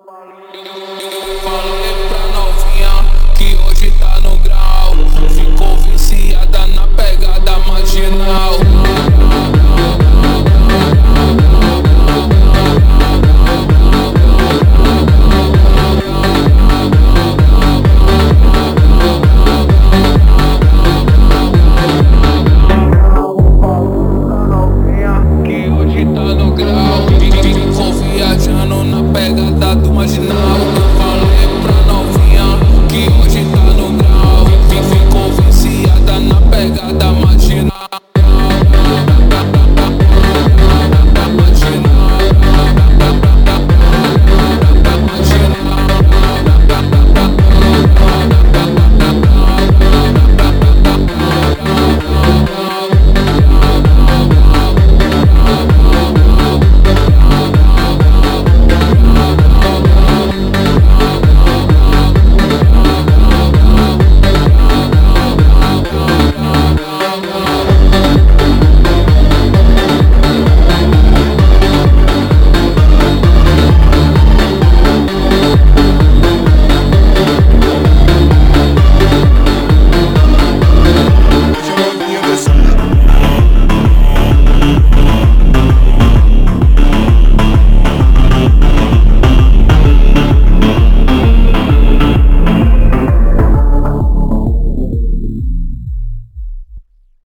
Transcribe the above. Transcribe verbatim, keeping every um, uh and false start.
Falei pra novinha que hoje tá no grau. Ficou viciada na pegada marginal. Que hoje tá no grau. Ficou viajando na pegada do